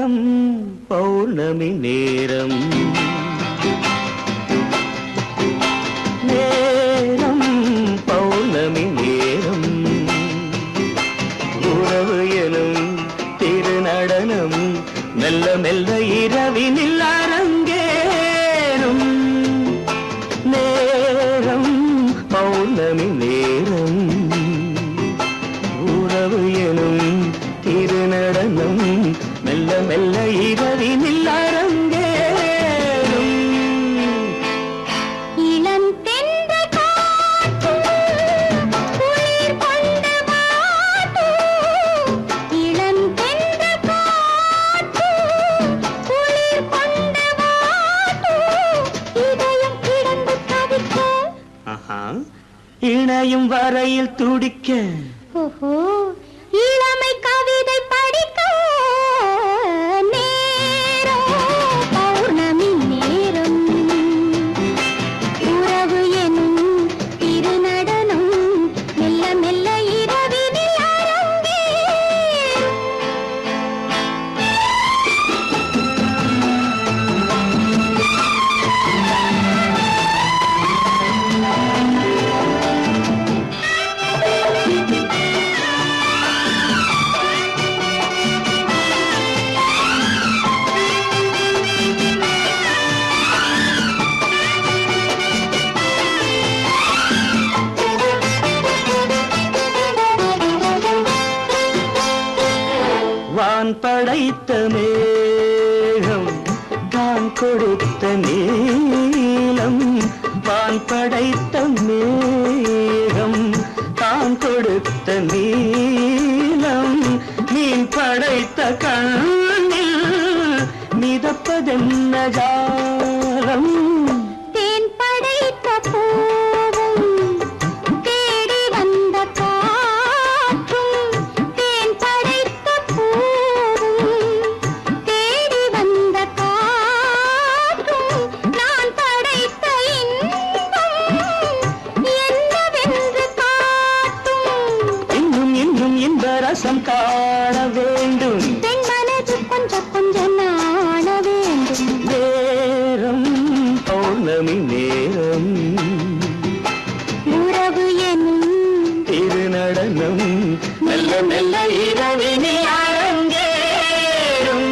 நேரம் பௌர்ணமி நேரம் நேரம் பௌர்ணமி நேரம் உறவு எனும் திருநடனம் மெல்ல மெல்ல இரவினில் அரங்கேறும் நேரம் பௌர்ணமி நேரம் உறவு எனும் திருநடனம் மெல்ல மெல்ல இரவினில் அரங்கேறும் இளம் தென்றல் காற்றும் குளிர் கொண்ட வாட்டும் இளம் தென்றல் காற்றும் குளிர் கொண்ட வாட்டும் இதயம் கிடந்து தவிக்க இணையும் வரையில் துடிக்க ஓஹோ இளமை கவிதை படிக்க நேரம் பௌர்ணமி நேரம் உறவு எனும் திருநடனம் மெல்ல மெல்ல இரவினில் அரங்கேறும் வான் படைத்த மேகம் தான் கொடுத்த நீலம் வான் படைத்த மேகம் தான் கொடுத்த நீலம் மீன் படைத்த கண்ணில் மிதப்பதென்ன ஜாலம் தேன் படைத்த பூவும் தேடி வந்த காற்றும் தேன் படைத்த பூவும் தேடி வந்த காற்றும் நான் படைத்த இன்பம் என்னவென்று காட்டும் இன்னும் இன்னும் இன்ப ரசம் காண வேண்டும் பெண் மனது கொஞ்சம் கொஞ்சம் நாண வேண்டும் நேரம் பௌர்ணமி நேரம் உறவு எனும் திருநடனம் மெல்ல மெல்ல இரவினில் அரங்கேறும்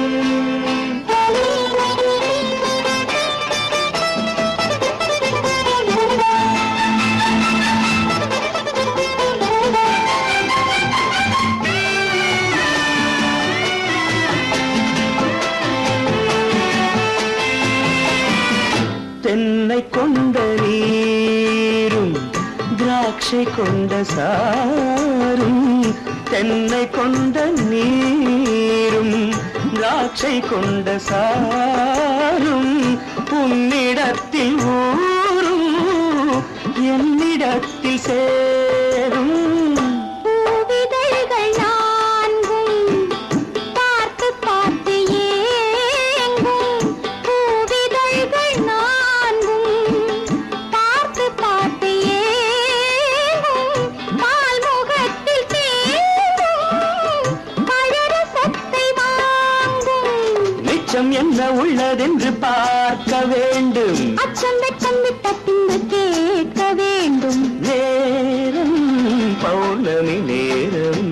தென்னை கொண்ட நீரும் திராட்சை கொண்ட சாரும் தென்னை கொண்ட நீரும் திராட்சை கொண்ட சாரும் உன்னிடத்தில் ஊரும் என்னிடத்தில் சேரும் பூவிதழ்கள் நான்கும் பார்த்து பார்த்து ஏங்கும் பூவிதழ்கள் நான்கும் பார்த்து பார்த்து ஏங்கும் பால்முகத்தில் தேங்கும் பழரசத்தை வாங்கும் மிச்சம் என்ன உள்ளதென்று பார்க்க வேண்டும் அச்சம் வெச்சம் விட்ட பின்பு கேட்க வேண்டும் நேரம் பௌர்ணமி நேரம்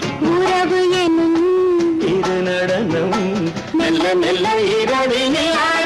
உறவு எனும் திருநடனம் மெல்ல மெல்ல இரவினில்